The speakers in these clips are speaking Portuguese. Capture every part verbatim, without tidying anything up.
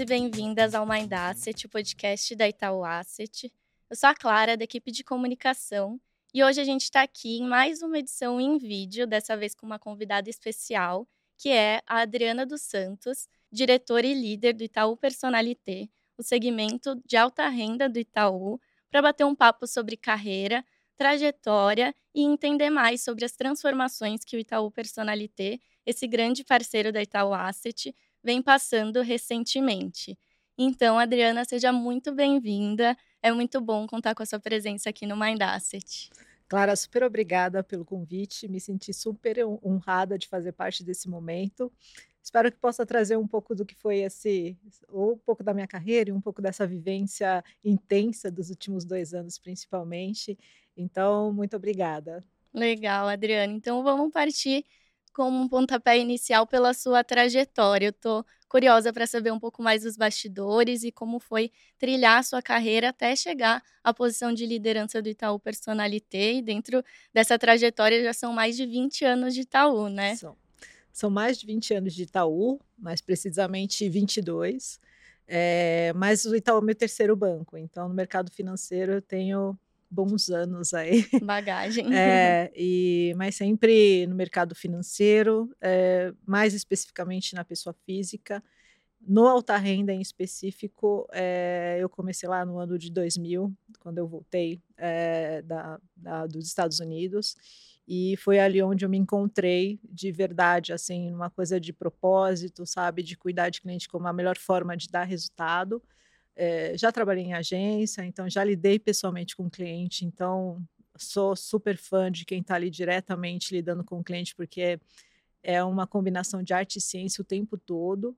bem-vindas ao Mind Asset, o podcast da Itaú Asset. Eu sou a Clara, da equipe de comunicação, e hoje a gente está aqui em mais uma edição em vídeo, dessa vez com uma convidada especial, que é a Adriana dos Santos, diretora e líder do Itaú Personalité, o segmento de alta renda do Itaú, para bater um papo sobre carreira, trajetória e entender mais sobre as transformações que o Itaú Personalité, esse grande parceiro da Itaú Asset, vem passando recentemente. Então, Adriana, seja muito bem-vinda. É muito bom contar com a sua presença aqui no Mind Asset. Clara, super obrigada pelo convite. Me senti super honrada de fazer parte desse momento. Espero que possa trazer um pouco do que foi esse, ou um pouco da minha carreira e um pouco dessa vivência intensa dos últimos dois anos, principalmente. Então, muito obrigada. Legal, Adriana. Então, vamos partir como um pontapé inicial pela sua trajetória. Eu estou curiosa para saber um pouco mais dos bastidores e como foi trilhar a sua carreira até chegar à posição de liderança do Itaú Personalité. E dentro dessa trajetória já são mais de vinte anos de Itaú, né? São, são mais de vinte anos de Itaú, mais precisamente vinte e dois. É, mas o Itaú é meu terceiro banco, então no mercado financeiro eu tenho bons anos aí. Bagagem. É, e, mas sempre no mercado financeiro, é, mais especificamente na pessoa física. No alta renda em específico, é, eu comecei lá no ano de dois mil, quando eu voltei é, da, da, dos Estados Unidos, e foi ali onde eu me encontrei de verdade, assim, uma coisa de propósito, sabe, de cuidar de cliente como a melhor forma de dar resultado. É, já trabalhei em agência, então já lidei pessoalmente com o cliente, então sou super fã de quem está ali diretamente lidando com o cliente, porque é uma combinação de arte e ciência o tempo todo.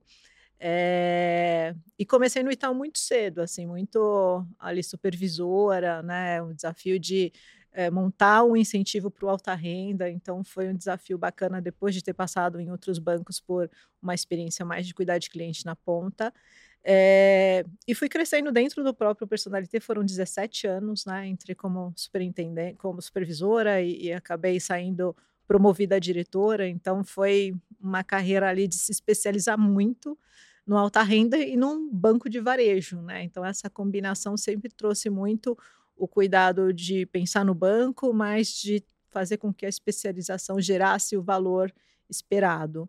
É, e comecei no Itaú muito cedo, assim, muito ali supervisora, né? Um desafio de é, montar um incentivo para o alta renda, então foi um desafio bacana depois de ter passado em outros bancos por uma experiência mais de cuidar de cliente na ponta. É, e fui crescendo dentro do próprio Personalité, foram dezessete anos, né? Entrei como superintendente, como supervisora e, e acabei saindo promovida a diretora, então foi uma carreira ali de se especializar muito no alta renda e num banco de varejo, né, então essa combinação sempre trouxe muito o cuidado de pensar no banco, mas de fazer com que a especialização gerasse o valor esperado.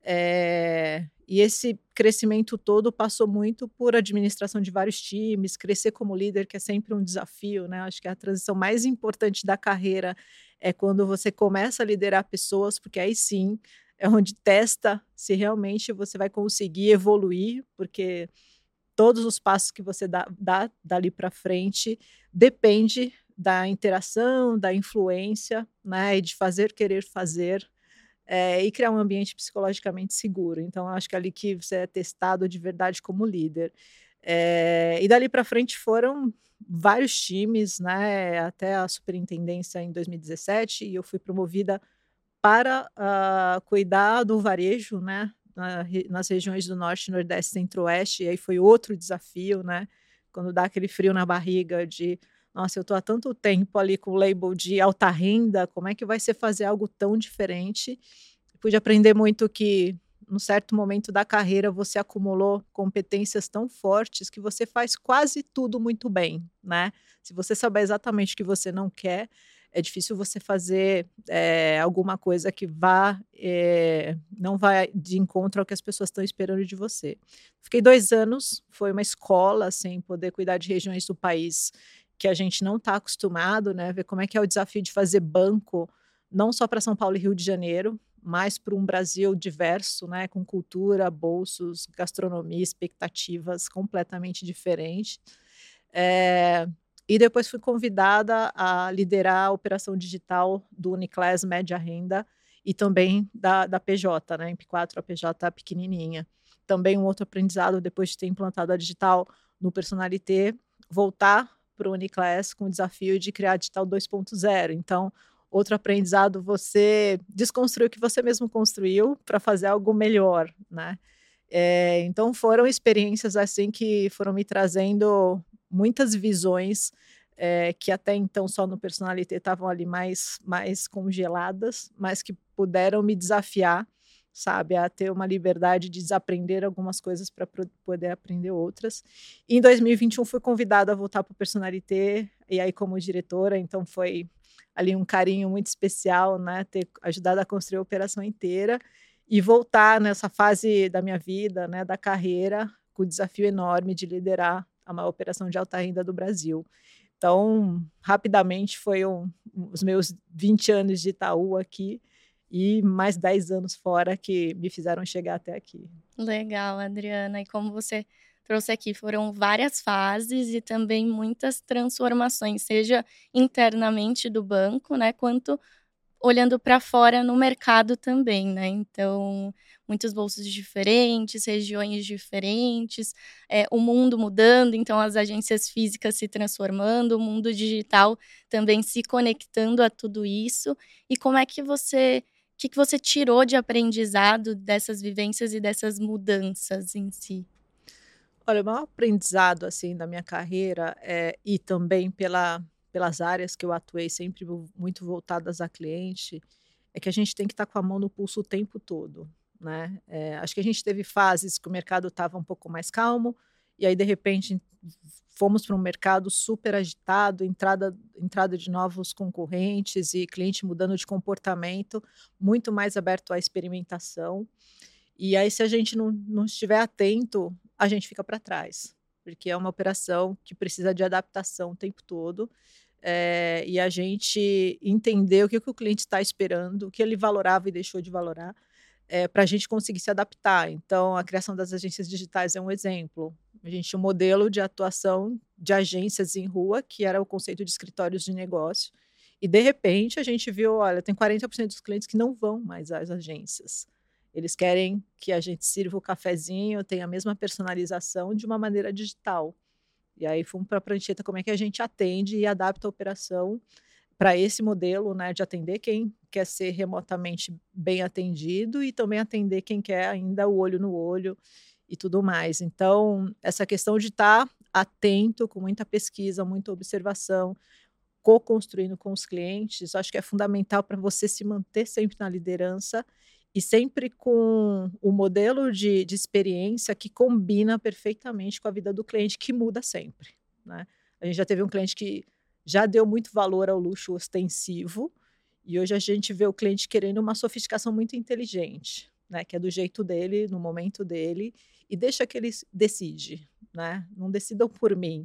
Eh, e esse crescimento todo passou muito por administração de vários times, crescer como líder, que é sempre um desafio, né, acho que a transição mais importante da carreira é quando você começa a liderar pessoas, porque aí sim é onde testa se realmente você vai conseguir evoluir, porque todos os passos que você dá, dá dali para frente depende da interação, da influência, né, e de fazer, querer fazer, é, e criar um ambiente psicologicamente seguro. Então, acho que é ali que você é testado de verdade como líder. É, e dali para frente foram vários times, né, até a superintendência em dois mil e dezessete, e eu fui promovida para, hã, cuidar do varejo, né, na re nas regiões do Norte, Nordeste, Centro-Oeste, e aí foi outro desafio, né, quando dá aquele frio na barriga de: "Nossa, eu estou há tanto tempo ali com o label de alta renda, como é que vai ser fazer algo tão diferente?". Pude aprender muito que, num certo momento da carreira, você acumulou competências tão fortes que você faz quase tudo muito bem, né. Se você souber exatamente o que você não quer, é difícil você fazer, eh, alguma coisa que vá, eh, não vai de encontro ao que as pessoas estão esperando de você. Fiquei dois anos, foi uma escola, assim, poder cuidar de regiões do país que a gente não está acostumado, né, ver como é que é o desafio de fazer banco, não só para São Paulo e Rio de Janeiro, mas para um Brasil diverso, né, com cultura, bolsos, gastronomia, expectativas completamente diferentes. Eh, e depois fui convidada a liderar a operação digital do Uniclass Média Renda e também da da P J, né, M P quatro, a P J pequenininha. Também um outro aprendizado depois de ter implantado a digital no Personalité, voltar para o Uniclass com o desafio de criar a digital dois ponto zero. Então, outro aprendizado, você desconstruir o que você mesmo construiu para fazer algo melhor, né. Eh, então foram experiências, assim, que foram me trazendo muitas visões, eh, que até então só no Personalité estavam ali mais mais congeladas, mas que puderam me desafiar sabe, a ter uma liberdade de desaprender algumas coisas para poder aprender outras. Em dois mil e vinte e um fui convidada a voltar para o Personalité, e aí como diretora, então foi ali um carinho muito especial, né, ter ajudado a construir a operação inteira e voltar nessa fase da minha vida, né, da carreira, com o desafio enorme de liderar a maior operação de alta renda do Brasil. Então, rapidamente foi um, os meus vinte anos de Itaú aqui e mais dez anos fora que me fizeram chegar até aqui. Legal, Adriana. E como você trouxe aqui, foram várias fases e também muitas transformações, seja internamente do banco, né, quanto olhando para fora no mercado também, né. Então, muitos bolsos diferentes, regiões diferentes, eh, o mundo mudando, então as agências físicas se transformando, o mundo digital também se conectando a tudo isso. E como é que você o que que você tirou de aprendizado dessas vivências e dessas mudanças em si? Olha, o maior aprendizado, assim, da minha carreira, eh, e também pela pelas áreas que eu atuei sempre mu muito voltadas a cliente, é que a gente tem que estar com a mão no pulso o tempo todo, né. Eh, acho que a gente teve fases que o mercado estava um pouco mais calmo, e aí de repente fomos para um mercado super agitado, entrada entrada de novos concorrentes e cliente mudando de comportamento, muito mais aberto à experimentação. E aí se a gente não não estiver atento, a gente fica para trás, porque é uma operação que precisa de adaptação o tempo todo, eh, e a gente entender o que que o cliente está esperando, o que ele valorava e deixou de valorar, para a gente conseguir se adaptar. Então a criação das agências digitais é um exemplo. A gente tinha um modelo de atuação de agências em rua, que era o conceito de escritórios de negócio, e de repente a gente viu, olha, tem quarenta por cento dos clientes que não vão mais às agências. Eles querem que a gente sirva o cafezinho, tenha a mesma personalização de uma maneira digital. E aí fomos para a prancheta como é que a gente atende e adapta a operação para esse modelo, né, de atender quem quer ser remotamente bem atendido e também atender quem quer ainda o olho no olho e tudo mais. Então, essa questão de estar atento, com muita pesquisa, muita observação, co-construindo com os clientes, acho que é fundamental para você se manter sempre na liderança e sempre com o modelo de de experiência que combina perfeitamente com a vida do cliente, que muda sempre, né. A gente já teve um cliente que já deu muito valor ao luxo ostensivo, e hoje a gente vê o cliente querendo uma sofisticação muito inteligente, né, que é do jeito dele, no momento dele, e deixa que ele s decide, né, não decidam por mim.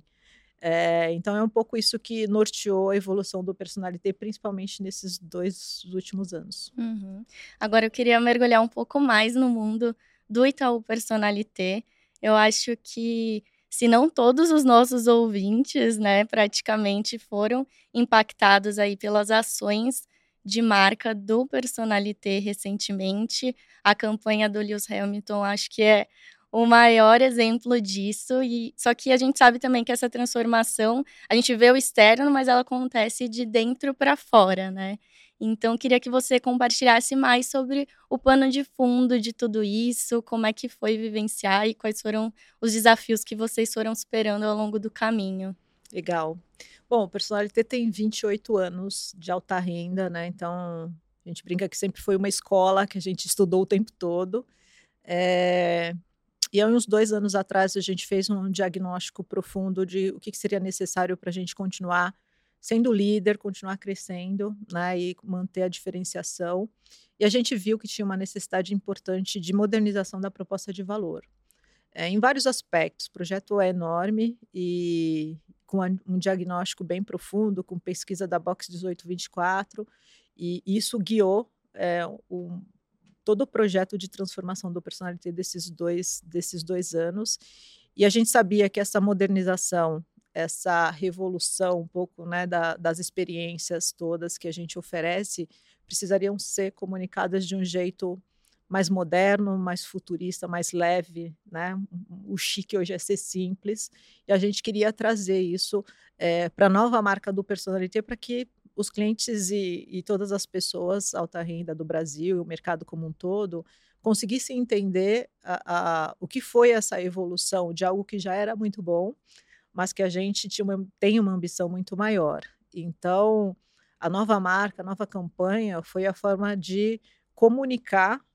Eh, então é um pouco isso que norteou a evolução do Personalité, principalmente nesses dois últimos anos. Uhum. Agora eu queria mergulhar um pouco mais no mundo do Itaú Personalité. Eu acho que, se não todos os nossos ouvintes, né, praticamente foram impactados aí pelas ações de marca do Personalité recentemente. A campanha do Lewis Hamilton acho que é o maior exemplo disso, e só que a gente sabe também que essa transformação, a gente vê o externo, mas ela acontece de dentro para fora, né. Então queria que você compartilhasse mais sobre o pano de fundo de tudo isso, como é que foi vivenciar e quais foram os desafios que vocês foram superando ao longo do caminho. Legal. Bom, o Personalité tem vinte e oito anos de alta renda, né, então a gente brinca que sempre foi uma escola que a gente estudou o tempo todo. Eh, e há uns dois anos atrás a gente fez um diagnóstico profundo de o que que seria necessário para a gente continuar sendo líder, continuar crescendo, né, e manter a diferenciação. E a gente viu que tinha uma necessidade importante de modernização da proposta de valor. Eh, em vários aspectos, o projeto é enorme e com a um diagnóstico bem profundo, com pesquisa da Box dezoito vinte e quatro, e isso guiou, eh, o todo o projeto de transformação do Personalité desses dois desses dois anos. E a gente sabia que essa modernização, essa revolução um pouco, né, da das experiências todas que a gente oferece, precisariam ser comunicadas de um jeito mais moderno, mais futurista, mais leve, né. O chique hoje é ser simples, e a gente queria trazer isso, eh, pra nova marca do Personalité, para que os clientes e e todas as pessoas alta renda do Brasil e o mercado como um todo, conseguissem entender a a o que foi essa evolução de algo que já era muito bom, mas que a gente tinha uma tem uma ambição muito maior. Então, a nova marca, a nova campanha foi a forma de comunicar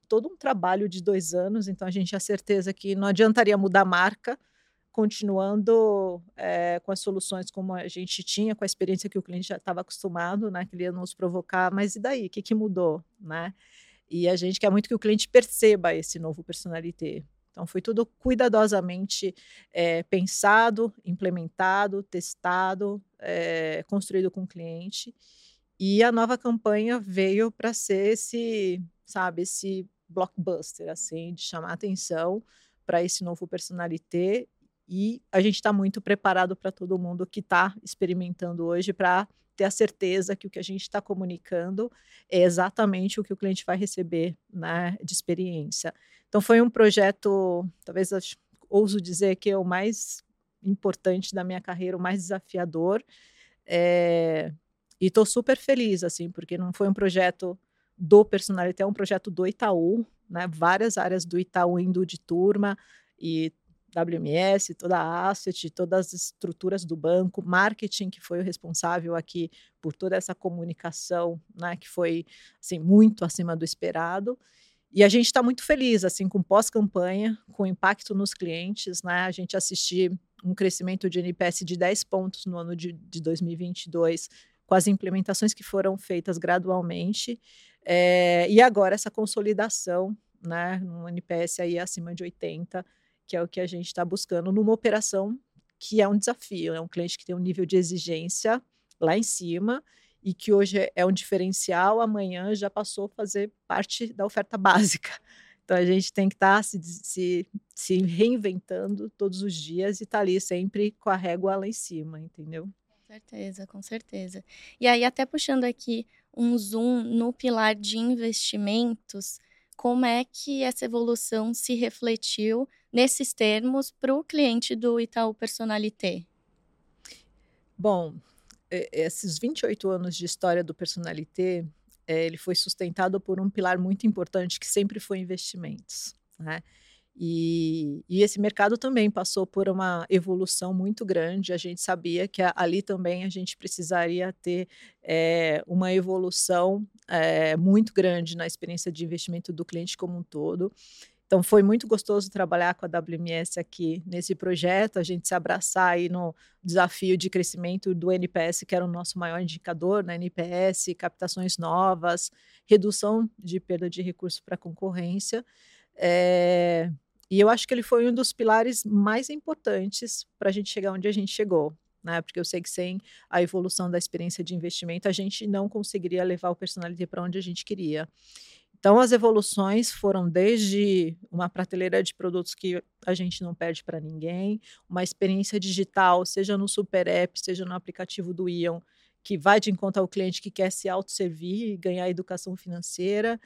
todo um trabalho de dois anos, então a gente tinha certeza que não adiantaria mudar a marca, continuando, eh, com as soluções como a gente tinha, com a experiência que o cliente já estava acostumado, né, que ele ia nos provocar, mas e daí? O que que mudou, né? E a gente quer muito que o cliente perceba esse novo personalité. Então foi tudo cuidadosamente, eh, pensado, implementado, testado, eh, construído com o cliente. E a nova campanha veio para ser esse, sabe, esse blockbuster, assim, de chamar atenção para esse novo personalité. E a gente está muito preparado para todo mundo que está experimentando hoje, para ter a certeza que o que a gente está comunicando é exatamente o que o cliente vai receber, né, de experiência. Então foi um projeto, talvez acho ouso dizer que é o mais importante da minha carreira, o mais desafiador, eh, e estou super feliz, assim, porque não foi um projeto do personalité, é um projeto do Itaú, né, várias áreas do Itaú indo de turma, e W M S, toda a asset, todas as estruturas do banco, marketing, que foi o responsável aqui por toda essa comunicação, né, que foi, assim, muito acima do esperado. E a gente está muito feliz, assim, com pós-campanha, com impacto nos clientes, né, a gente assistir um crescimento de N P S de dez pontos no ano de de dois mil e vinte e dois, com as implementações que foram feitas gradualmente, eh, e agora essa consolidação, né, num N P S aí acima de oitenta, que é o que a gente está buscando numa operação que é um desafio, é um cliente que tem um nível de exigência lá em cima e que hoje é é um diferencial, amanhã já passou a fazer parte da oferta básica. Então a gente tem que estar se des se se reinventando todos os dias e estar ali sempre com a régua lá em cima, entendeu? Com certeza, com certeza. E aí até puxando aqui um zoom no pilar de investimentos, como é que essa evolução se refletiu nesses termos para o cliente do Itaú Personalité? Bom, e esses vinte e oito anos de história do Personalité, eh, ele foi sustentado por um pilar muito importante que sempre foi investimentos, né. E e esse mercado também passou por uma evolução muito grande, a gente sabia que a ali também a gente precisaria ter, eh, uma evolução, eh, muito grande na experiência de investimento do cliente como um todo. Então foi muito gostoso trabalhar com a W M S aqui nesse projeto, a gente se abraçar aí no desafio de crescimento do N P S, que era o nosso maior indicador, né, N P S, captações novas, redução de perda de recurso para a concorrência. Eh, e eu acho que ele foi um dos pilares mais importantes para a gente chegar onde a gente chegou, né, porque eu sei que sem a evolução da experiência de investimento, a gente não conseguiria levar o Personalité para onde a gente queria. Então as evoluções foram desde uma prateleira de produtos que a gente não perde para ninguém, uma experiência digital, seja no super app, seja no aplicativo do Ion, que vai de encontro ao cliente que quer se autosservir e ganhar educação financeira.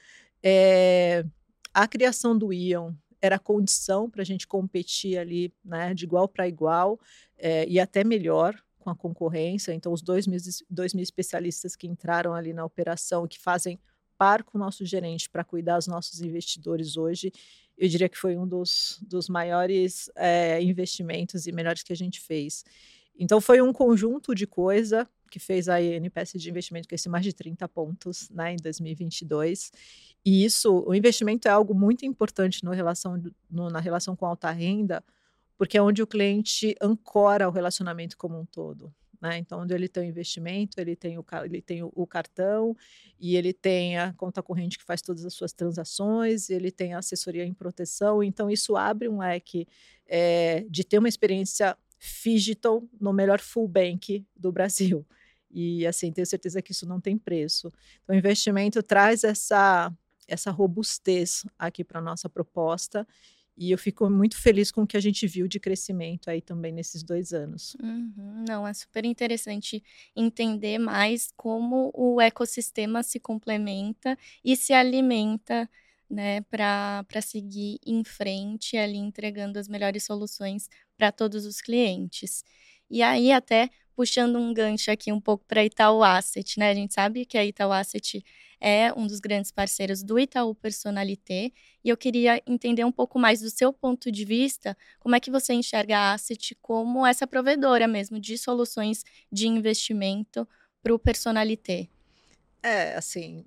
Eh, a criação do Ion era condição para a gente competir ali, né, de igual para igual, eh, e até melhor com a concorrência. Então os dois mil dois mil especialistas que entraram ali na operação, que fazem par com o nosso gerente para cuidar dos nossos investidores hoje, eu diria que foi um dos dos maiores, eh, investimentos e melhores que a gente fez. Então foi um conjunto de coisa que fez a N P S de investimento crescer mais de trinta pontos, né, em dois mil e vinte e dois. E isso, o investimento é algo muito importante no relação do no na relação com alta renda, porque é onde o cliente ancora o relacionamento como um todo, né. Então onde ele tem o investimento, ele tem o ca ele tem o o cartão, e ele tem a conta corrente que faz todas as suas transações, ele tem a assessoria em proteção, então isso abre um leque, eh, de ter uma experiência phygital no melhor full bank do Brasil. E, assim, tenho certeza que isso não tem preço. Então o investimento traz essa essa robustez aqui para nossa proposta, e eu fico muito feliz com o que a gente viu de crescimento aí também nesses dois anos. Uhum. Não, é super interessante entender mais como o ecossistema se complementa e se alimenta, né, para para seguir em frente, ali, entregando as melhores soluções para todos os clientes. E aí, até puxando um gancho aqui um pouco para Itaú Asset, né, a gente sabe que a Itaú Asset é um dos grandes parceiros do Itaú Personalité, e eu queria entender um pouco mais do seu ponto de vista, como é que você enxerga a Asset como essa provedora mesmo de soluções de investimento para o Personalité? É, assim,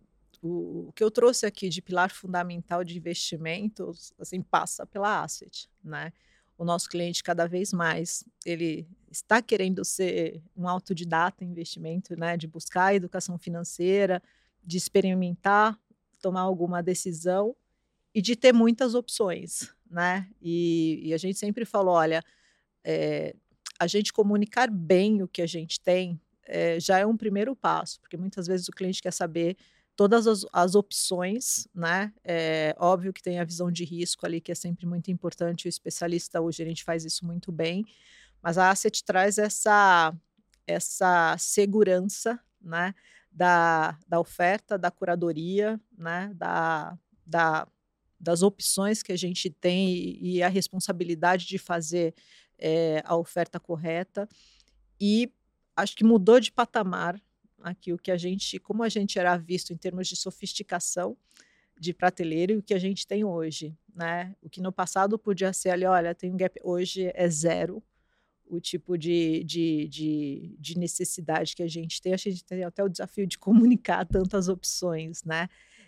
o, o que eu trouxe aqui de pilar fundamental de investimentos, assim, passa pela Asset, né? O nosso cliente cada vez mais, ele está querendo ser um autodidata em investimento, né? De buscar educação financeira, de experimentar, tomar alguma decisão e de ter muitas opções, né? E, e a gente sempre falou, olha, eh, a gente comunicar bem o que a gente tem, eh, já é um primeiro passo, porque muitas vezes o cliente quer saber todas as as opções, né, eh, óbvio que tem a visão de risco ali, que é sempre muito importante, o especialista, o gerente faz isso muito bem, mas a Asset traz essa essa segurança, né, da da oferta, da curadoria, né, da da das opções que a gente tem e e a responsabilidade de fazer, eh, a oferta correta. E acho que mudou de patamar aqui o que a gente como a gente era visto em termos de sofisticação de prateleira e o que a gente tem hoje, né. O que no passado podia ser ali: "Olha, tem um gap", hoje é zero o tipo de de de de necessidade que a gente tem. Acho que a gente tem até o desafio de comunicar tantas opções, né.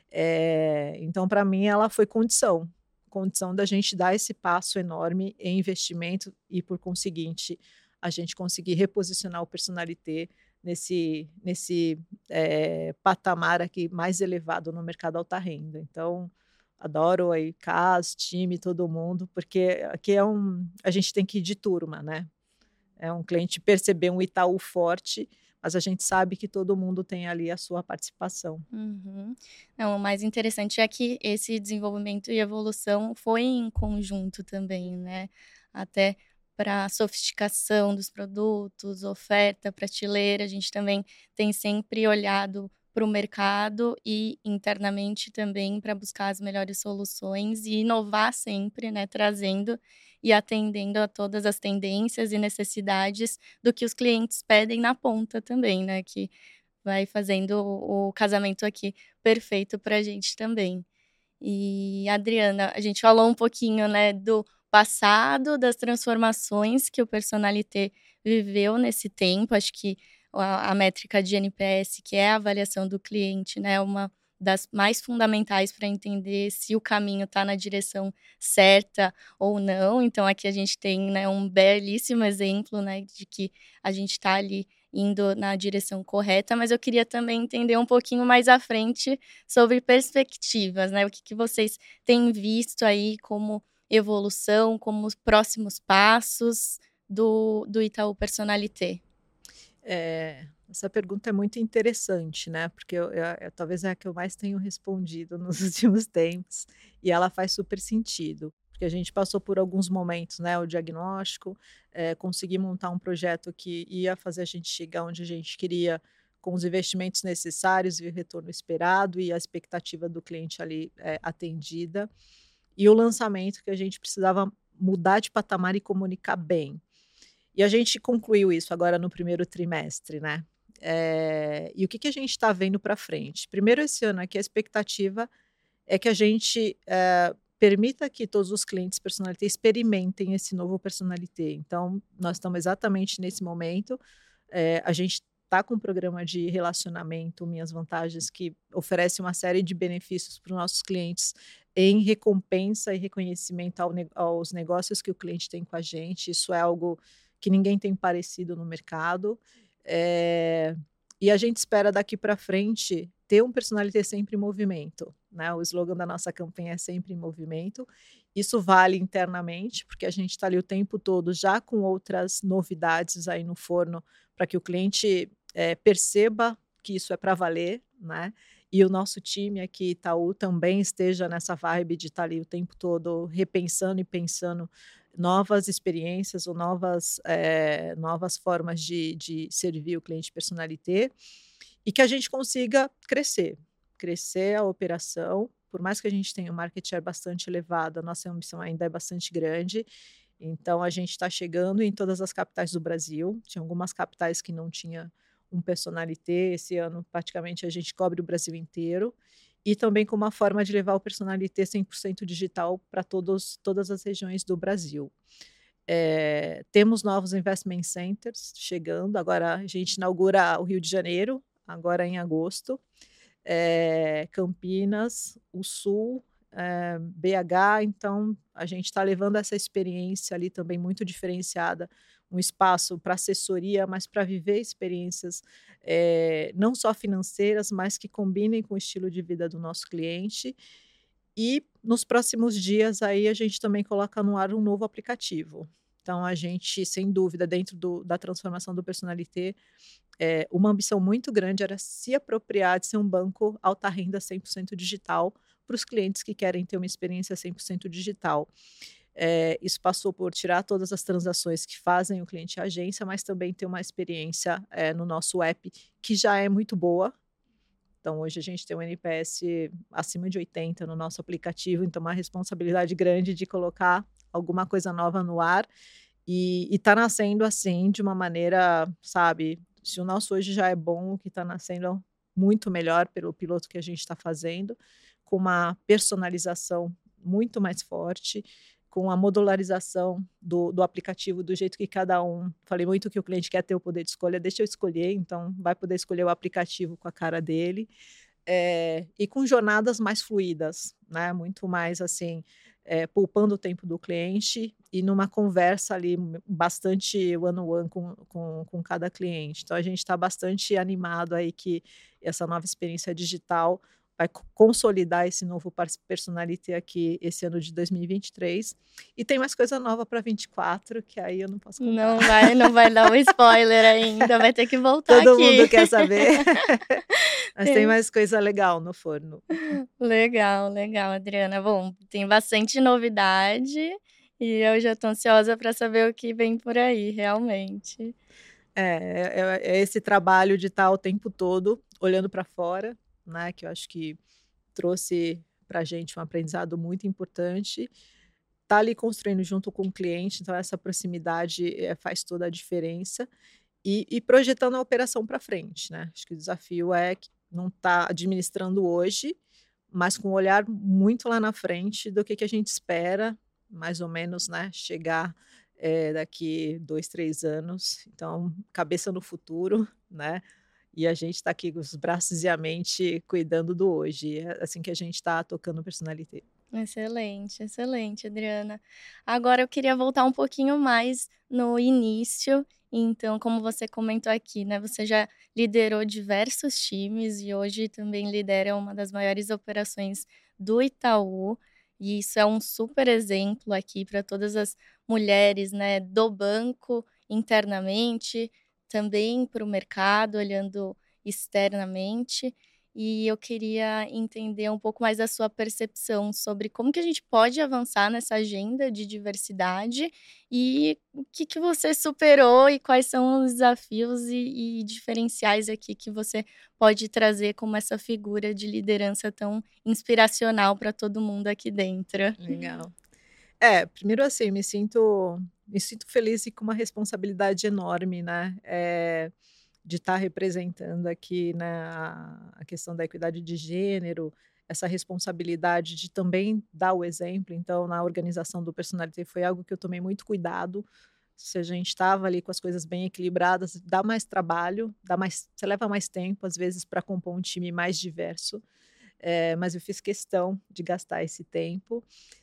Eh, então para mim ela foi condição, condição da gente dar esse passo enorme em investimento e por conseguinte, a gente conseguir reposicionar o Personalité nesse nesse, eh, patamar aqui mais elevado no mercado alta renda. Então, adoro aí Cas, time, todo mundo, porque aqui é um a gente tem que ir de turma, né. É um cliente perceber um Itaú forte, mas a gente sabe que todo mundo tem ali a sua participação. Uhum. Não, o mais interessante é que esse desenvolvimento e evolução foi em conjunto também, né, até para sofisticação dos produtos, oferta, prateleira, a gente também tem sempre olhado para o mercado e internamente também para buscar as melhores soluções e inovar sempre, né, trazendo e atendendo a todas as tendências e necessidades do que os clientes pedem na ponta também, né, que vai fazendo o o casamento aqui perfeito pra gente também. E, Adriana, a gente falou um pouquinho, né, do passado, das transformações que o Personalité viveu nesse tempo. Acho que a a métrica de N P S, que é a avaliação do cliente, né, é uma das mais fundamentais para entender se o caminho está na direção certa ou não. Então aqui a gente tem, né, um belíssimo exemplo, né, de que a gente está ali indo na direção correta, mas eu queria também entender um pouquinho mais à frente sobre perspectivas, né, o que que vocês têm visto aí como evolução, como os próximos passos do do Itaú Personalité? Eh, essa pergunta é muito interessante, né, porque eu eh eh, talvez é a que eu mais tenho respondido nos últimos tempos, e ela faz super sentido, porque a gente passou por alguns momentos, né, o diagnóstico, eh, conseguir montar um projeto que ia fazer a gente chegar onde a gente queria, com os investimentos necessários e o retorno esperado e a expectativa do cliente ali, eh, atendida, e o lançamento que a gente precisava mudar de patamar e comunicar bem. E a gente concluiu isso agora no primeiro trimestre, né. Eh, e o que que a gente está vendo para frente? Primeiro esse ano aqui a expectativa é que a gente, eh, permita que todos os clientes Personalité experimentem esse novo Personalité. Então, nós estamos exatamente nesse momento, eh, a gente está com um programa de relacionamento Minhas Vantagens que oferece uma série de benefícios para os nossos clientes em recompensa e reconhecimento ao ne aos negócios que o cliente tem com a gente, isso é algo que ninguém tem parecido no mercado. Eh, e a gente espera daqui para frente ter um Personalité sempre em movimento, né, o slogan da nossa campanha é sempre em movimento. Isso vale internamente, porque a gente está ali o tempo todo já com outras novidades aí no forno, para que o cliente, eh, perceba que isso é para valer, né, e o nosso time aqui Itaú também esteja nessa vibe de estar ali o tempo todo repensando e pensando novas experiências ou novas, eh, novas formas de de servir o cliente Personalité, e que a gente consiga crescer, crescer a operação, por mais que a gente tenha um market share bastante elevado, a nossa ambição ainda é bastante grande, então a gente está chegando em todas as capitais do Brasil, tinha algumas capitais que não tinha um Personalité, esse ano praticamente a gente cobre o Brasil inteiro, e também com uma forma de levar o Personalité cem por cento digital para todos todas as regiões do Brasil. Eh, temos novos investment centers chegando, agora a gente inaugura o Rio de Janeiro, agora em agosto. eh, Campinas, o Sul, eh, B H. Então a gente está levando essa experiência ali também muito diferenciada, um espaço para assessoria, mas para viver experiências, eh, não só financeiras, mas que combinem com o estilo de vida do nosso cliente. E nos próximos dias aí a gente também coloca no ar um novo aplicativo. Então a gente, sem dúvida, dentro do da transformação do Personalité, eh, uma ambição muito grande era se apropriar de ser um banco alta renda cem por cento digital, para os clientes que querem ter uma experiência cem por cento digital. Eh, isso passou por tirar todas as transações que fazem o cliente agência, mas também ter uma experiência, eh, no nosso app, que já é muito boa. Então hoje a gente tem um N P S acima de oitenta no nosso aplicativo, então uma responsabilidade grande de colocar alguma coisa nova no ar, e e tá nascendo, assim, de uma maneira, sabe, se o nosso hoje já é bom, o que tá nascendo muito melhor pelo piloto que a gente está fazendo, com uma personalização muito mais forte, com a modularização do do aplicativo do jeito que cada um falei muito que o cliente quer ter o poder de escolha, deixa eu escolher, então vai poder escolher o aplicativo com a cara dele. Eh, e com jornadas mais fluidas, né, muito mais, assim, eh, poupando o tempo do cliente e numa conversa ali bastante one on one com com com cada cliente. Então a gente está bastante animado aí que essa nova experiência digital vai co consolidar esse novo pars Personalité aqui esse ano de dois mil e vinte e três. E tem mais coisa nova para vinte e quatro, que aí eu não posso contar. Não vai não vai dar o spoiler ainda, vai ter que voltar Todo aqui. mundo quer saber. Mas tem Tem. mais coisa legal no forno. Legal, legal, Adriana. Bom, tem bastante novidade, e eu já tô ansiosa para saber o que vem por aí, realmente. É, é é esse trabalho de estar o tempo todo olhando para fora, né, que eu acho que trouxe pra gente um aprendizado muito importante. Tá ali construindo junto com o cliente, então essa proximidade, eh, faz toda a diferença. E e projetando a operação para frente, né. Acho que o desafio é que não tá administrando hoje, mas com um olhar muito lá na frente do que que a gente espera, mais ou menos, né, chegar, eh, daqui dois, três anos. Então, cabeça no futuro, né, e a gente tá aqui com os braços e a mente cuidando do hoje. É assim que a gente tá tocando o Personalité. Excelente, excelente, Adriana. Agora eu queria voltar um pouquinho mais no início. Então, como você comentou aqui, né, você já liderou diversos times e hoje também lidera uma das maiores operações do Itaú, e isso é um super exemplo aqui para todas as mulheres, né, do banco internamente, também para o mercado, olhando externamente. E eu queria entender um pouco mais a sua percepção sobre como que a gente pode avançar nessa agenda de diversidade e o que que você superou e quais são os desafios e e diferenciais aqui que você pode trazer como essa figura de liderança tão inspiracional para todo mundo aqui dentro. Legal. É, primeiro assim, me sinto me sinto feliz e com uma responsabilidade enorme, né, eh, de estar representando aqui, né, a a questão da equidade de gênero, essa responsabilidade de também dar o exemplo. Então, na organização do Personalité foi algo que eu tomei muito cuidado. Se a gente estava ali com as coisas bem equilibradas, dá mais trabalho, dá mais você leva mais tempo, às vezes, para compor um time mais diverso, eh, mas eu fiz questão de gastar esse tempo.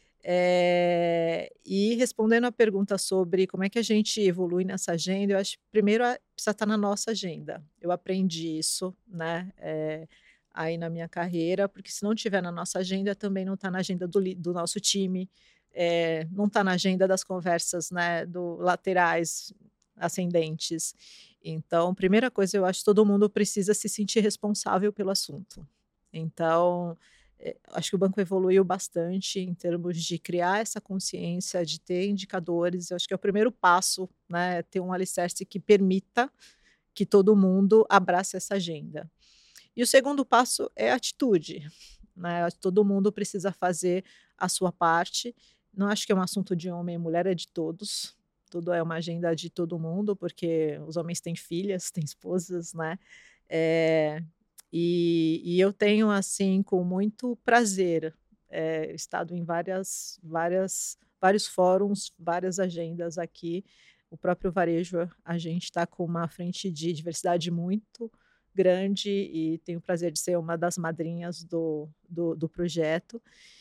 Eh, e respondendo a pergunta sobre como é que a gente evolui nessa agenda, eu acho que primeiro é precisa estar na nossa agenda. Eu aprendi isso, né, eh, aí na minha carreira, porque se não tiver na nossa agenda, também não está na agenda do li do nosso time, eh, não está na agenda das conversas, né, do laterais ascendentes. Então, primeira coisa, eu acho que todo mundo precisa se sentir responsável pelo assunto. Então, eh, acho que o banco evoluiu bastante em termos de criar essa consciência, de ter indicadores. Eu acho que é o primeiro passo, né, ter um alicerce que permita que todo mundo abrace essa agenda. E o segundo passo é atitude, né, todo mundo precisa fazer a sua parte. Não acho que é um assunto de homem e mulher, é de todos. Tudo é uma agenda de todo mundo, porque os homens têm filhas, têm esposas, né, eh, e e eu tenho, assim, com muito prazer, eh, estado em várias várias vários fóruns, várias agendas aqui. O próprio varejo, a gente está com uma frente de diversidade muito grande e tenho o prazer de ser uma das madrinhas do do do projeto.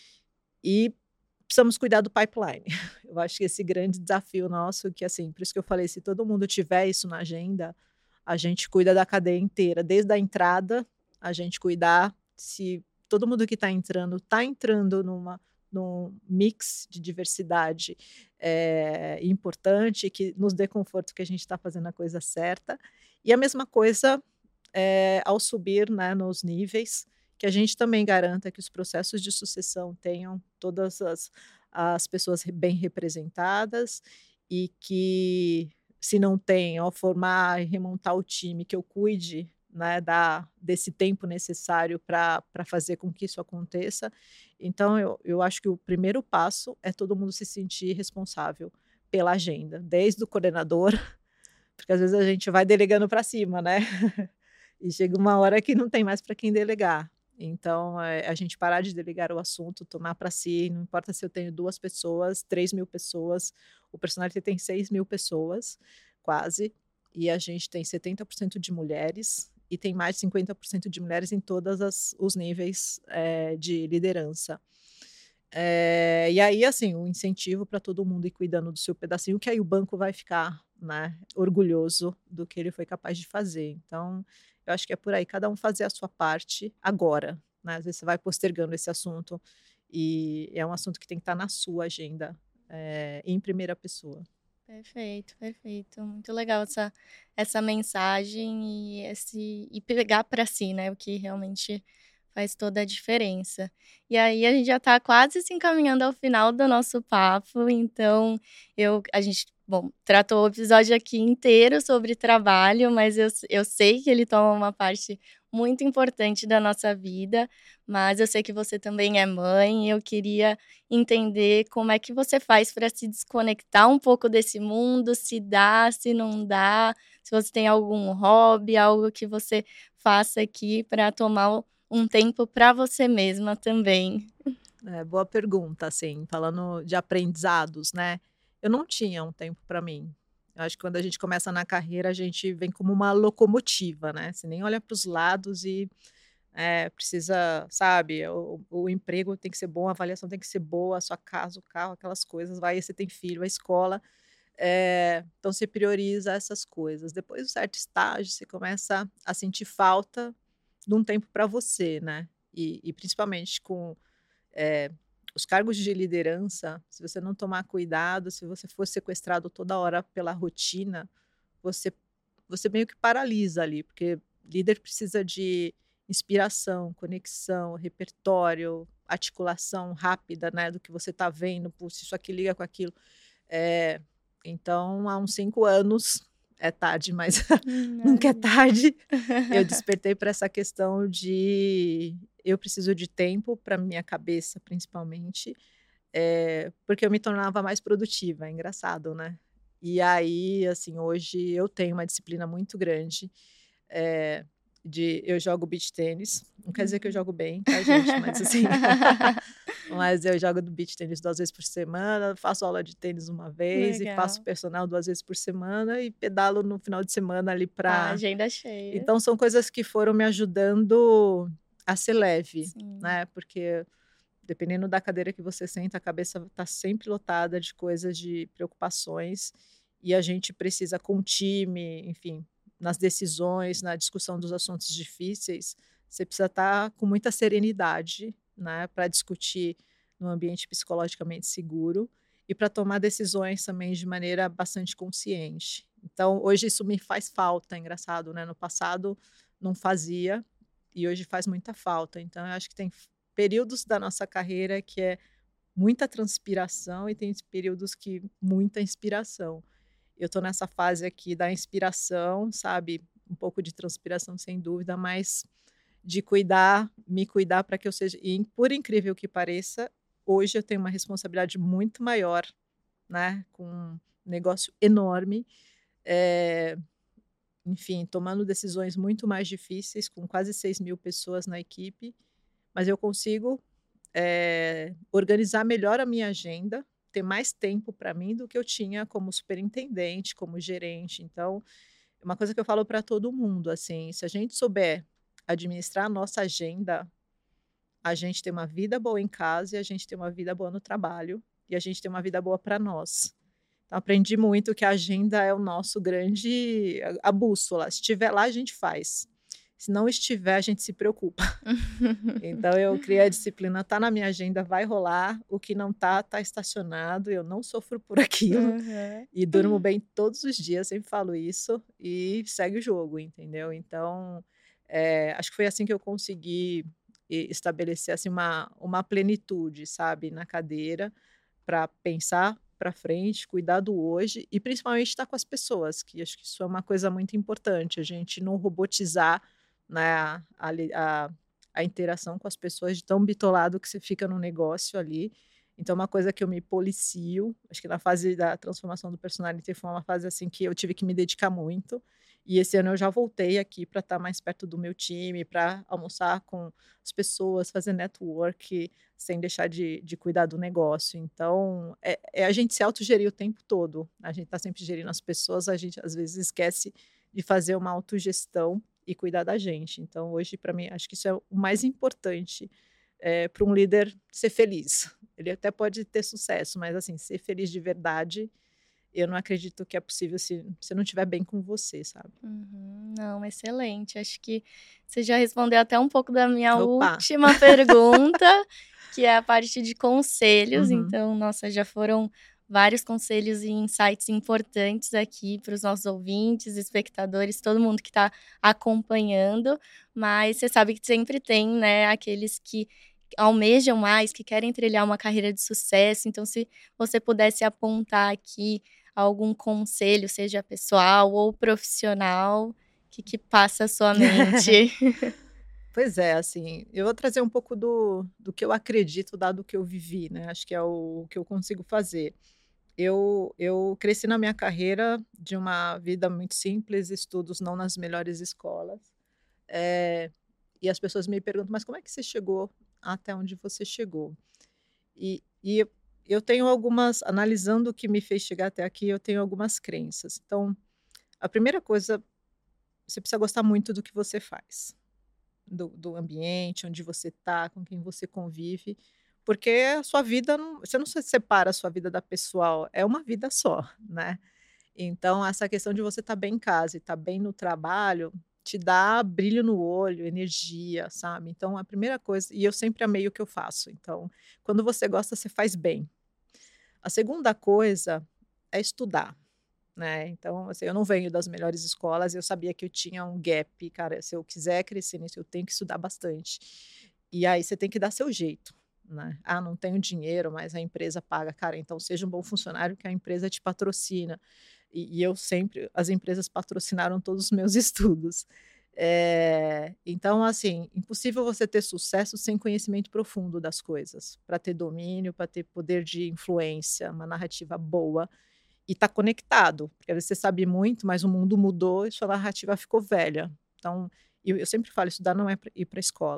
E precisamos cuidar do pipeline. Eu acho que esse grande desafio nosso que, assim, por isso que eu falei, se todo mundo tiver isso na agenda, a gente cuida da cadeia inteira, desde a entrada, a gente cuidar se todo mundo que está entrando, está entrando numa num mix de diversidade, eh, importante, que nos dê conforto que a gente está fazendo a coisa certa. E a mesma coisa, eh, ao subir, né, nos níveis, que a gente também garanta que os processos de sucessão tenham todas as as pessoas re bem representadas e que, se não tem, ao formar e remontar o time, que eu cuide, né, da desse tempo necessário para pra fazer com que isso aconteça. Então eu eu acho que o primeiro passo é todo mundo se sentir responsável pela agenda, desde o coordenador, porque às vezes a gente vai delegando para cima, né. E chega uma hora que não tem mais para quem delegar. Então, eh, a gente parar de delegar o assunto, tomar para si, não importa se eu tenho duas pessoas, três mil pessoas, o personagem tem seis mil pessoas, quase, e a gente tem setenta por cento de mulheres e tem mais de cinquenta por cento de mulheres em todas as os níveis, eh, de liderança. Eh, e aí, assim, o incentivo para todo mundo ir cuidando do seu pedacinho, que aí o banco vai ficar, né, orgulhoso do que ele foi capaz de fazer. Então, eu acho que é por aí, cada um fazer a sua parte agora, né, às vezes você vai postergando esse assunto, e é um assunto que tem que estar na sua agenda, eh, em primeira pessoa. Perfeito, perfeito. Muito legal essa essa mensagem e esse e pegar para si, né, o que realmente faz toda a diferença. E aí a gente já está quase se encaminhando ao final do nosso papo, então eu a gente, bom, tratou o episódio aqui inteiro sobre trabalho, mas eu s eu sei que ele toma uma parte muito importante da nossa vida, mas eu sei que você também é mãe, e eu queria entender como é que você faz para se desconectar um pouco desse mundo, se dá, se não dá, se você tem algum hobby, algo que você faça aqui para tomar o um tempo para você mesma também. É, boa pergunta, assim, falando de aprendizados, né, eu não tinha um tempo para mim. Eu acho que quando a gente começa na carreira, a gente vem como uma locomotiva, né, você nem olha para os lados e, eh, precisa, sabe, o o emprego tem que ser bom, a avaliação tem que ser boa, a sua casa, o carro, aquelas coisas, vai, aí você tem filho, a escola, eh, então você prioriza essas coisas. Depois de um certo estágio, você começa a sentir falta de um tempo para você, né, e e principalmente com eh, os cargos de liderança, se você não tomar cuidado, se você for sequestrado toda hora pela rotina, você você meio que paralisa ali, porque líder precisa de inspiração, conexão, repertório, articulação rápida, né, do que você está vendo, "Putz, isso aqui liga com aquilo". Eh, então há uns cinco anos, é tarde, mas Hum, nunca é maravilha. tarde, eu despertei para essa questão de eu preciso de tempo para minha cabeça, principalmente, eh, porque eu me tornava mais produtiva, é engraçado, né. E aí, assim, hoje eu tenho uma disciplina muito grande, eh, de eu jogo beach tênis, não quer dizer que eu Uhum. jogo bem, tá, gente, mas assim, mas eu jogo do beach tênis duas vezes por semana, faço aula de tênis uma vez e faço Legal. personal duas vezes por semana e pedalo no final de semana ali A para agenda cheia. então são coisas que foram me ajudando a ser leve, Sim. né, porque dependendo da cadeira que você senta, a cabeça está sempre lotada de coisas, de preocupações, e a gente precisa com o time, enfim, nas decisões, na discussão dos assuntos difíceis, você precisa estar com muita serenidade, né, para discutir num ambiente psicologicamente seguro e para tomar decisões também de maneira bastante consciente. Então, hoje isso me faz falta, é engraçado, né, no passado não fazia, e hoje faz muita falta. Então eu acho que tem f períodos da nossa carreira que é muita transpiração e tem esse períodos que muita inspiração. Eu estou nessa fase aqui da inspiração, sabe, um pouco de transpiração sem dúvida, mas de cuidar, me cuidar para que eu seja e por incrível que pareça, hoje eu tenho uma responsabilidade muito maior, né, com um negócio enorme, eh, enfim, tomando decisões muito mais difíceis, com quase seis mil pessoas na equipe, mas eu consigo, eh, organizar melhor a minha agenda, ter mais tempo para mim do que eu tinha como superintendente, como gerente. Então, uma coisa que eu falo para todo mundo, assim, se a gente souber administrar a nossa agenda, a gente tem uma vida boa em casa e a gente tem uma vida boa no trabalho, e a gente tem uma vida boa para nós. Então aprendi muito que a agenda é o nosso grande a a bússola, se estiver lá a gente faz, se não estiver a gente se preocupa. Então eu criei a disciplina, tá na minha agenda, vai rolar, o que não tá, tá estacionado, eu não sofro por aquilo, Aham. e durmo bem todos os dias, sempre falo isso, e segue o jogo, entendeu. Então, eh, acho que foi assim que eu consegui e estabelecer, assim, uma uma plenitude, sabe, na cadeira, para pensar para frente, cuidar do hoje e principalmente estar com as pessoas, que acho que isso é uma coisa muito importante, a gente não robotizar, né, ali a a interação com as pessoas de tão bitolado que você fica no negócio ali. Então uma coisa que eu me policio, acho que na fase da transformação do personality foi uma fase, assim, que eu tive que me dedicar muito, e esse ano eu já voltei aqui para estar mais perto do meu time, para almoçar com as pessoas, fazer network, sem deixar de de cuidar do negócio. Então, é é a gente se autogerir o tempo todo, a gente está sempre gerindo as pessoas, a gente às vezes esquece de fazer uma autogestão e cuidar da gente. Então hoje para mim acho que isso é o mais importante, eh, para um líder ser feliz. Ele até pode ter sucesso, mas assim, ser feliz de verdade, eu não acredito que é possível se você não estiver bem com você, sabe. Uhum. Não, excelente. Acho que você já respondeu até um pouco da minha Opa. última pergunta, que é a parte de conselhos. Uhum. Então, nossa, já foram vários conselhos e insights importantes aqui para os nossos ouvintes, espectadores, todo mundo que está acompanhando. Mas você sabe que sempre tem, né, aqueles que almejam mais, que querem trilhar uma carreira de sucesso. Então, se você pudesse apontar aqui algum conselho, seja pessoal ou profissional, que que passa a sua mente? Pois é, assim, eu vou trazer um pouco do do que eu acredito, dado o que eu vivi, né, acho que é o que eu consigo fazer. Eu eu cresci na minha carreira de uma vida muito simples, estudos não nas melhores escolas, eh, e as pessoas me perguntam: "Mas como é que você chegou até onde você chegou?". E e eu eu tenho algumas analisando o que me fez chegar até aqui, eu tenho algumas crenças. Então, a primeira coisa, você precisa gostar muito do que você faz, do do ambiente onde você está, com quem você convive, porque a sua vida não você não se separa a sua vida da pessoal, é uma vida só, né. Então essa questão de você estar bem em casa e estar bem no trabalho, te dá brilho no olho, energia, sabe. Então a primeira coisa e eu sempre amei o que eu faço, então quando você gosta, você faz bem. A segunda coisa é estudar, né, então, assim, eu não venho das melhores escolas, eu sabia que eu tinha um gap, cara, se eu quiser crescer nisso, eu tenho que estudar bastante. E aí você tem que dar seu jeito, né. "Ah, não tenho dinheiro, mas a empresa paga", cara, então seja um bom funcionário que a empresa te patrocina. E e eu sempre as empresas patrocinaram todos os meus estudos. Eh, então, assim, impossível você ter sucesso sem conhecimento profundo das coisas, para ter domínio, para ter poder de influência, uma narrativa boa e estar conectado, porque às vezes você sabe muito, mas o mundo mudou e sua narrativa ficou velha. Então, eu eu sempre falo, estudar não é pra ir para escola,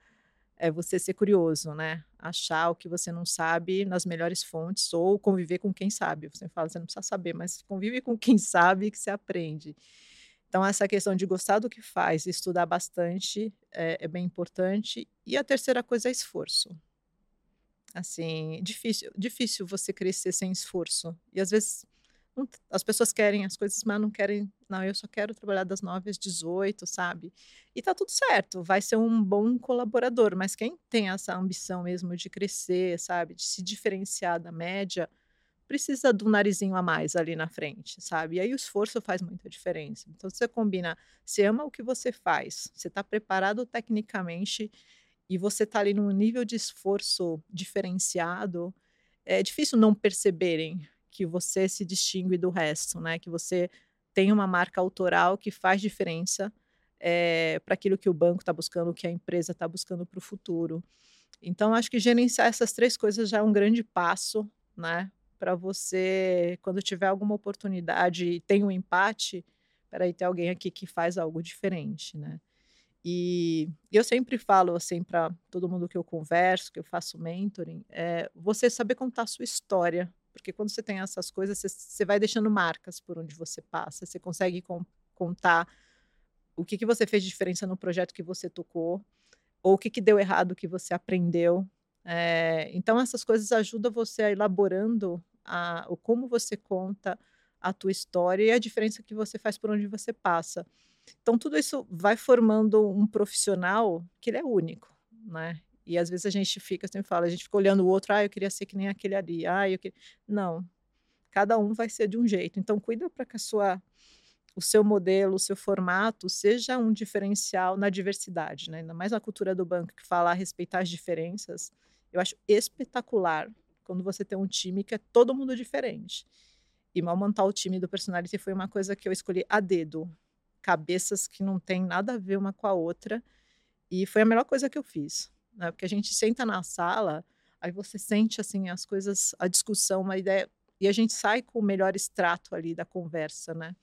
é você ser curioso, né, achar o que você não sabe nas melhores fontes ou conviver com quem sabe. Eu sempre falo: "Você não precisa saber, mas convive com quem sabe que você aprende". Então essa questão de gostar do que faz e estudar bastante é é bem importante. E a terceira coisa é esforço. Assim, difícil difícil você crescer sem esforço. E às vezes não t as pessoas querem as coisas, mas não querem "Não, eu só quero trabalhar das nove às dezoito", sabe. E tá tudo certo, vai ser um bom colaborador, mas quem tem essa ambição mesmo de crescer, sabe, de se diferenciar da média, precisa do narizinho a mais ali na frente, sabe. E aí o esforço faz muita diferença. Então você combina, você ama o que você faz, você tá preparado tecnicamente e você tá ali num nível de esforço diferenciado, é difícil não perceberem que você se distingue do resto, né, que você tem uma marca autoral que faz diferença, eh, pra aquilo que o banco tá buscando, o que a empresa tá buscando para o futuro. Então acho que gerenciar essas três coisas já é um grande passo, né, pra você quando tiver alguma oportunidade e tem um empate, "Espera aí, tem alguém aqui que faz algo diferente", né. E eu sempre falo, assim, pra todo mundo que eu converso, que eu faço mentoring, eh, você saber contar a sua história, porque quando você tem essas coisas, você você vai deixando marcas por onde você passa, você consegue com contar o que, que você fez de diferença no projeto que você tocou, ou o que, que deu errado que você aprendeu. É, então, essas coisas ajudam você a elaborando a, o como você conta a tua história e a diferença que você faz por onde você passa. Então, tudo isso vai formando um profissional que ele é único, né? E às vezes a gente fica, sempre fala, a gente fica olhando o outro, ah, eu queria ser que nem aquele ali, ah, eu queria... Não, cada um vai ser de um jeito. Então, cuida para que a sua, o seu modelo, o seu formato seja um diferencial na diversidade, né? Ainda mais na cultura do banco, que fala a respeitar as diferenças. Eu acho espetacular quando você tem um time que é todo mundo diferente. E mal montar o time do Personality foi uma coisa que eu escolhi a dedo. Cabeças que não tem nada a ver uma com a outra. E foi a melhor coisa que eu fiz, né? Porque a gente senta na sala, aí você sente assim as coisas, a discussão, uma ideia, e a gente sai com o melhor extrato ali da conversa, né?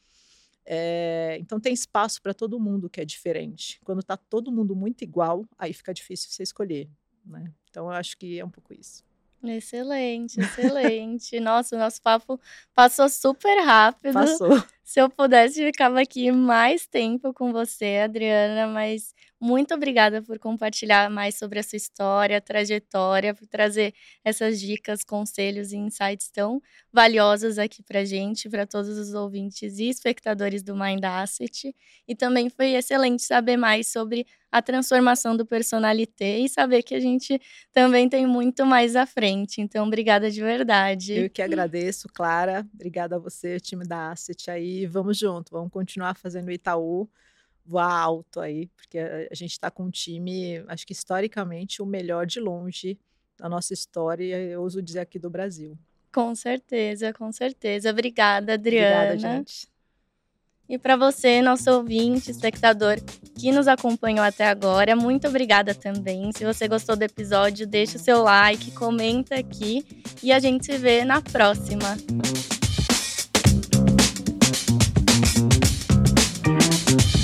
É, então tem espaço para todo mundo que é diferente. Quando está todo mundo muito igual, aí fica difícil você escolher, né? Então eu acho que é um pouco isso. Excelente, excelente. Nossa, o nosso papo passou super rápido. Passou. Se eu pudesse, ficava aqui mais tempo com você, Adriana, mas muito obrigada por compartilhar mais sobre a sua história, trajetória, por trazer essas dicas, conselhos e insights tão valiosos aqui pra gente, para todos os ouvintes e espectadores do Mind Asset. E também foi excelente saber mais sobre a transformação do Personalité e saber que a gente também tem muito mais à frente. Então, obrigada de verdade. Eu que agradeço, Clara. Obrigada a você, time da Asset aí. Vamos junto, vamos continuar fazendo o Itaú voar alto aí, porque a gente está com um time, acho que historicamente, o melhor de longe da nossa história, eu ouso dizer aqui do Brasil. Com certeza, com certeza. Obrigada, Adriana. Obrigada, gente. E para você, nosso ouvinte, espectador que nos acompanhou até agora, muito obrigada também. Se você gostou do episódio, deixa o seu like, comenta aqui e a gente se vê na próxima. Música